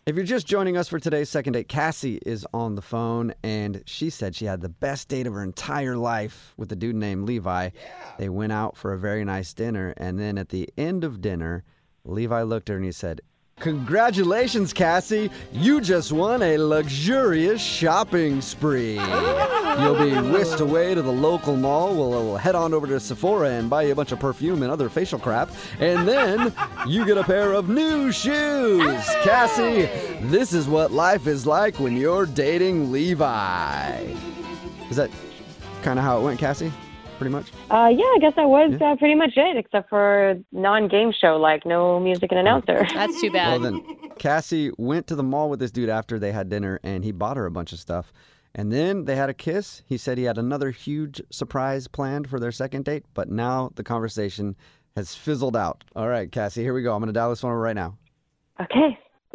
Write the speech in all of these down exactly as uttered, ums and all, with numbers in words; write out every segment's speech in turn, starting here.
If you're just joining us for today's second date, Cassie is on the phone, and she said she had the best date of her entire life with a dude named Levi. Yeah. They went out for a very nice dinner, and then at the end of dinner, Levi looked at her and he said, "Congratulations, Cassie. You just won a luxurious shopping spree. You'll be whisked away to the local mall. We'll, we'll head on over to Sephora and buy you a bunch of perfume and other facial crap. And then you get a pair of new shoes. Cassie, this is what life is like when you're dating Levi." Is that kind of how it went, Cassie? Pretty much? Uh, yeah, I guess that was Yeah. uh, pretty much it, except for non-game show, like no music and announcer. That's too bad. Well, then Cassie went to the mall with this dude after they had dinner, and he bought her a bunch of stuff. And then they had a kiss. He said he had another huge surprise planned for their second date, but now the conversation has fizzled out. All right, Cassie, here we go. I'm going to dial this phone over right now. Okay.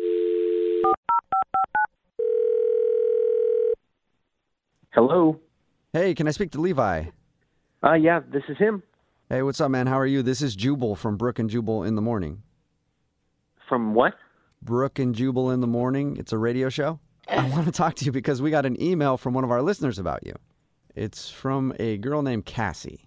Hello. Hey, can I speak to Levi? Uh, yeah, this is him. Hey, what's up, man? How are you? This is Jubal from Brooke and Jubal in the Morning. From what? Brooke and Jubal in the Morning. It's a radio show. I want to talk to you because we got an email from one of our listeners about you. It's from a girl named Cassie.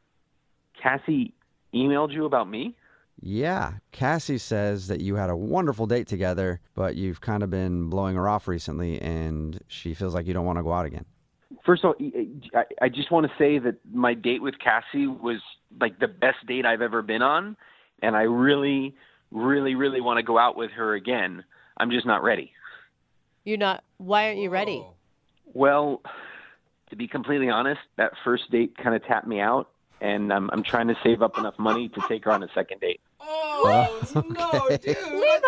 Cassie emailed you about me? Yeah, Cassie says that you had a wonderful date together, but you've kind of been blowing her off recently, and she feels like you don't want to go out again. First of all, I, I just want to say that my date with Cassie was like the best date I've ever been on, and I really, really, really want to go out with her again. I'm just not ready. You're not. Why aren't you ready? Well, to be completely honest, that first date kind of tapped me out, and I'm, I'm trying to save up enough money to take her on a second date. Oh, no, dude. Levi?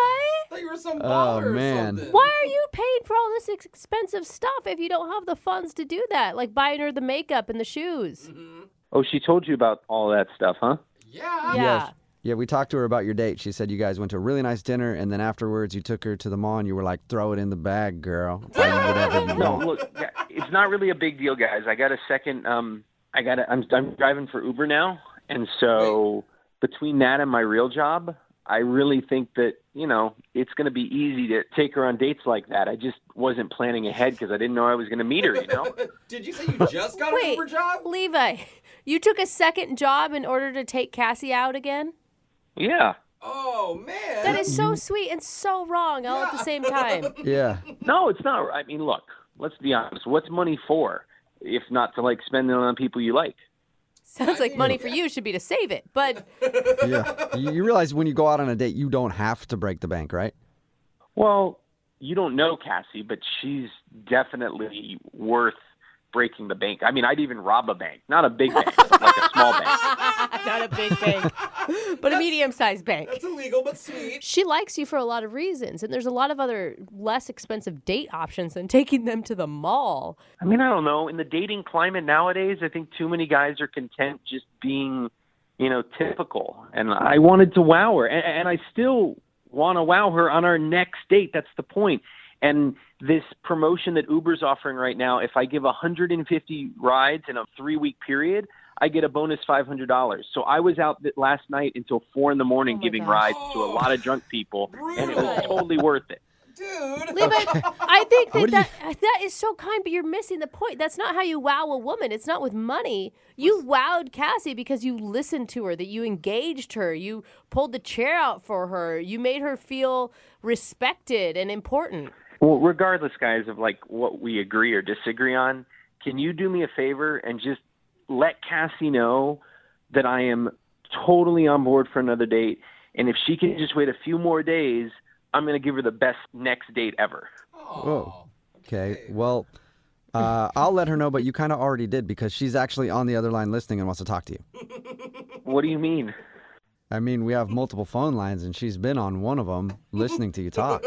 I thought you were some baller Oh, man. or something. Why are you paying for all this expensive stuff if you don't have the funds to do that? Like buying her the makeup and the shoes. Oh, she told you about all that stuff, huh? Yeah. Yeah. Yes. Yeah, we talked to her about your date. She said you guys went to a really nice dinner, and then afterwards you took her to the mall, and you were like, "Throw it in the bag, girl. Buy you whatever you No, want." look, yeah, it's not really a big deal, guys. I got a second. Um, I got. A, I'm I'm driving for Uber now, and so between that and my real job, I really think that you know it's going to be easy to take her on dates like that. I just wasn't planning ahead because I didn't know I was going to meet her. You know. Did you say you just got an Wait, Uber job? Levi, you took a second job in order to take Cassie out again? Yeah. Oh, man. That is so sweet and so wrong all at the same time. Yeah. No, it's not. I mean, look. Let's be honest. What's money for, if not to like spend it on people you like? Sounds like money for you should be to save it, but Yeah. You you realize when you go out on a date, you don't have to break the bank, right? Well, you don't know Cassie, but she's definitely worth breaking the bank. I mean, I'd even rob a bank. Not a big bank, but like a small bank. not a big bank, but a medium-sized bank. That's illegal, but sweet. She likes you for a lot of reasons, and there's a lot of other less expensive date options than taking them to the mall. I mean, I don't know. In the dating climate nowadays, I think too many guys are content just being, you know, typical. And I wanted to wow her, and, and I still want to wow her on our next date. That's the point. And this promotion that Uber's offering right now, if I give one hundred fifty rides in a three-week period, I get a bonus five hundred dollars. So I was out th- last night until four in the morning Oh my giving gosh. rides to a lot of drunk people, and it was Brutal. totally worth it. Dude. Levi, I think that What do you- that, that is so kind, but you're missing the point. That's not how you wow a woman. It's not with money. You wowed Cassie because you listened to her, that you engaged her, you pulled the chair out for her, you made her feel respected and important. Well, regardless, guys, of like what we agree or disagree on, can you do me a favor and just let Cassie know that I am totally on board for another date, and if she can just wait a few more days, I'm going to give her the best next date ever. Whoa. Okay. Well, uh, I'll let her know, but you kind of already did because she's actually on the other line listening and wants to talk to you. What do you mean? I mean, we have multiple phone lines, and she's been on one of them listening to you talk.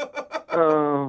Oh,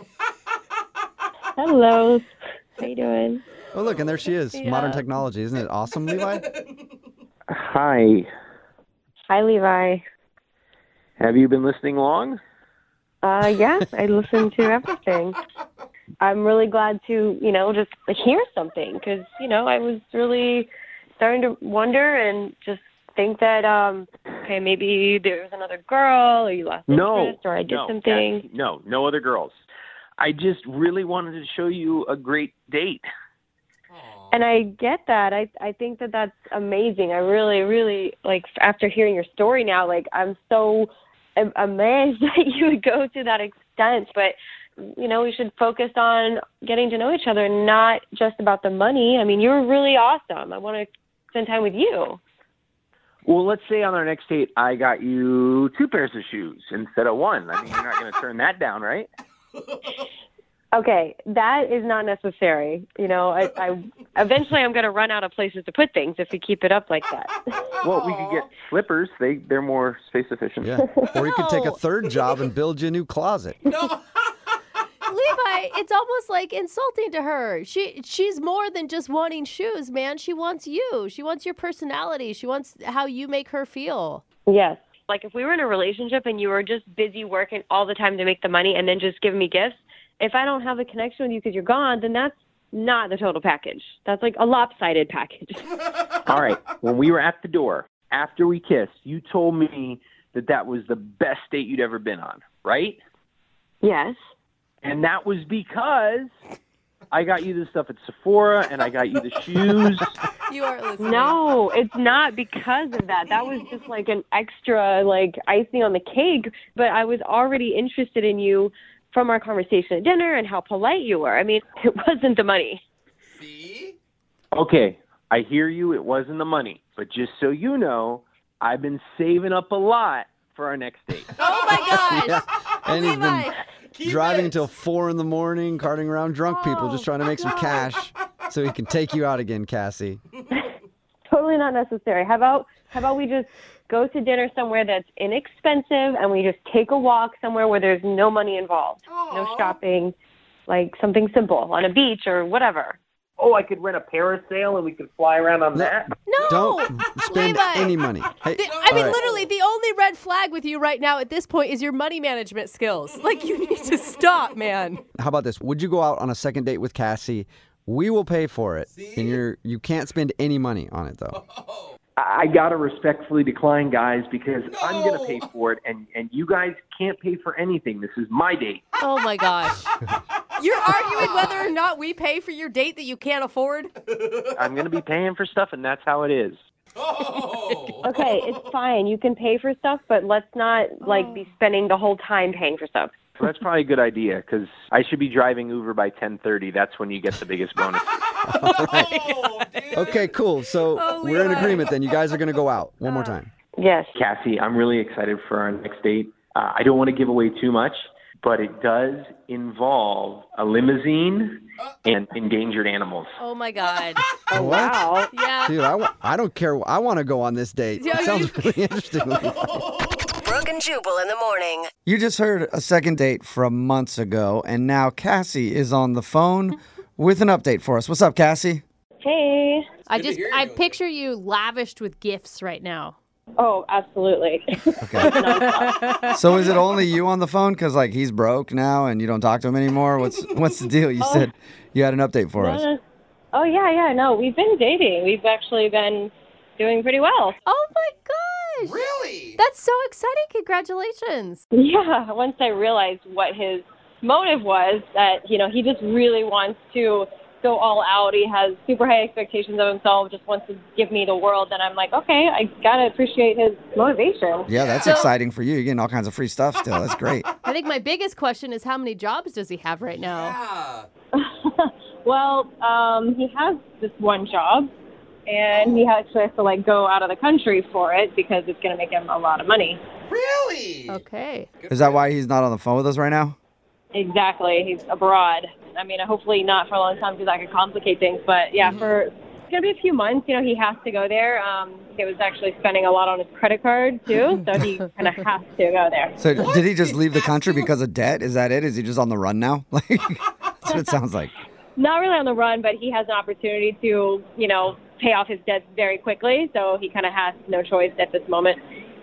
Hello. How you doing? Oh, look, and there she is. Yeah. Modern technology. Isn't it awesome, Levi? hi. Hi, Levi. Have you been listening long? Uh, yeah, I listen to everything. I'm really glad to, you know, just hear something because, you know, I was really starting to wonder and just think that, um, okay, maybe there was another girl, or you lost No, interest, or I did no, something. Cassie, no, no other girls. I just really wanted to show you a great date. And I get that. I I think that that's amazing. I really, really, like, after hearing your story now, like, I'm so am- amazed that you would go to that extent. But, you know, we should focus on getting to know each other, not just about the money. I mean, you're really awesome. I want to spend time with you. Well, let's say on our next date, I got you two pairs of shoes instead of one. I mean, you're not going to turn that down, right? Okay, that is not necessary. You know, I, I eventually I'm going to run out of places to put things if we keep it up like that. Well, we could get slippers. They, they're more space efficient. Yeah. Or you could take a No. third job and build you a new closet. No. Levi, it's almost like insulting to her. She she's more than just wanting shoes, man. She wants you. She wants your personality. She wants how you make her feel. Yes. Like, if we were in a relationship and you were just busy working all the time to make the money and then just give me gifts, if I don't have a connection with you because you're gone, then that's not the total package. That's like a lopsided package. All right. When we were at the door, after we kissed, you told me that that was the best date you'd ever been on, right? Yes. And that was because I got you the stuff at Sephora and I got you the shoes. You are listening. No, it's not because of that. That was just like an extra, like, icing on the cake. But I was already interested in you from our conversation at dinner and how polite you were. I mean, it wasn't the money. See? Okay, I hear you. It wasn't the money. But just so you know, I've been saving up a lot for our next date. Oh my gosh. And he's Levi. been Keep driving it. until four in the morning, carting around drunk people, just trying to make some cash so he can take you out again, Cassie. Totally not necessary. How about how about we just go to dinner somewhere that's inexpensive and we just take a walk somewhere where there's no money involved, no shopping, like something simple on a beach or whatever. Oh, I could rent a parasail and we could fly around on that? No. Don't spend Levi. any money. Hey, The- I mean, all right. literally, the only red flag with you right now at this point is your money management skills. Like, you need to stop, man. How about this? Would you go out on a second date with Cassie? We will pay for it, See? and you're you can't spend any money on it though. I got to respectfully decline, guys, because I'm going to No. pay for it, and, and you guys can't pay for anything. This is my date. Oh my gosh. You're arguing whether or not we pay for your date that you can't afford? I'm going to be paying for stuff, and that's how it is. Oh. Okay, it's fine. You can pay for stuff, but let's not like be spending the whole time paying for stuff. So that's probably a good idea, because I should be driving Uber by ten thirty. That's when you get the biggest bonus. Oh, dude. Okay, cool. So Oh, we're in Levi. agreement then. You guys are gonna go out one more time. Yes. Cassie, I'm really excited for our next date. Uh, I don't want to give away too much, but it does involve a limousine and endangered animals. Oh my God. Oh, What? wow. Yeah. Dude, I, wa- I don't care. I want to go on this date. Yeah, It sounds you- really interesting. Brooke and Jubal in the morning. You just heard a second date from months ago, and now Cassie is on the phone with an update for us. What's up, Cassie? Hey. I good to just, hear I you. picture you lavished with gifts right now. Oh, absolutely. Okay. So is it only you on the phone? Because, like, he's broke now and you don't talk to him anymore? What's what's the deal? You said you had an update for us. Uh, oh, yeah, yeah. No, we've been dating. We've actually been doing pretty well. Oh my gosh. Really? That's so exciting. Congratulations. Yeah, once I realized what his motive was, that, you know, he just really wants to go all out. He has super high expectations of himself, just wants to give me the world. And I'm like, okay, I got to appreciate his motivation. Yeah, that's So- exciting for you. You're getting all kinds of free stuff still. That's great. I think my biggest question is how many jobs does he have right now? Yeah. Well, um, he has this one job, and he actually has to, like, go out of the country for it because it's going to make him a lot of money. Really? Okay. Is that why he's not on the phone with us right now? Exactly. He's abroad. I mean, hopefully not for a long time because that could complicate things. But yeah, for it's gonna be a few months. You know, he has to go there. Um, he was actually spending a lot on his credit card too, so he kind of has to go there. So What? did he just He leave the has country to? because of debt? Is that it? Is he just on the run now? Like that's what it sounds like. Not really on the run, but he has an opportunity to, you know, pay off his debts very quickly. So he kind of has no choice at this moment.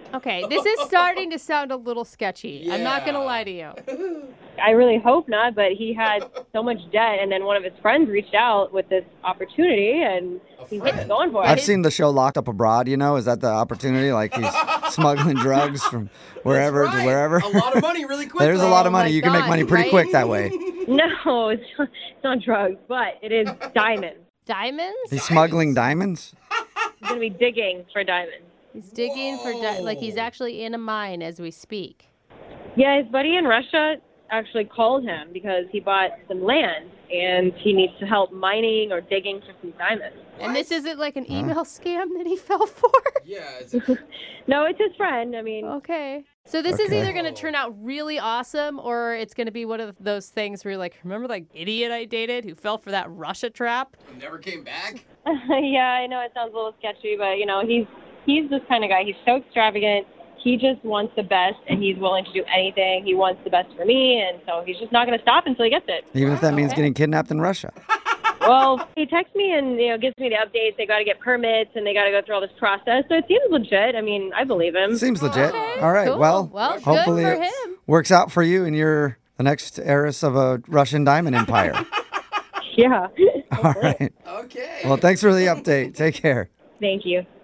Okay, this is starting to sound a little sketchy. I'm not going to Yeah. lie to you. I really hope not, but he had so much debt, and then one of his friends reached out with this opportunity, and A he's friend? going for it. I've seen the show Locked Up Abroad, you know? Is that the opportunity? Like he's smuggling drugs from wherever That's to right. wherever? A lot of money really quickly. There's a lot of Oh money. my You can make gosh, money pretty right? quick that way. No, it's not, it's not drugs, but it is diamonds. Diamonds? He's smuggling diamonds? He's going to be digging for diamonds. He's digging for di- like he's Whoa. actually in a mine as we speak. Yeah, his buddy in Russia actually called him because he bought some land, and he needs to help mining or digging for some diamonds. And this isn't like an email scam that he fell for. Yeah. It's a, No, it's his friend. I mean, Okay. So this is Okay. either going to turn out really awesome or it's going to be one of those things where you're like, remember that idiot I dated who fell for that Russia trap? never came back. yeah, I know it sounds a little sketchy, but you know, he's he's this kind of guy. He's so extravagant. He just wants the best, and he's willing to do anything. He wants the best for me, and so he's just not going to stop until he gets it. Even if that means Okay. getting kidnapped in Russia. Well, he texts me and you know gives me the updates. They got to get permits, and they got to go through all this process. So it seems legit. I mean, I believe him. Seems legit. Okay, All right. cool. Well, Well, good hopefully for it him. works out for you and you're the next heiress of a Russian diamond empire. Yeah. All right. Okay. Well, thanks for the update. Take care. Thank you.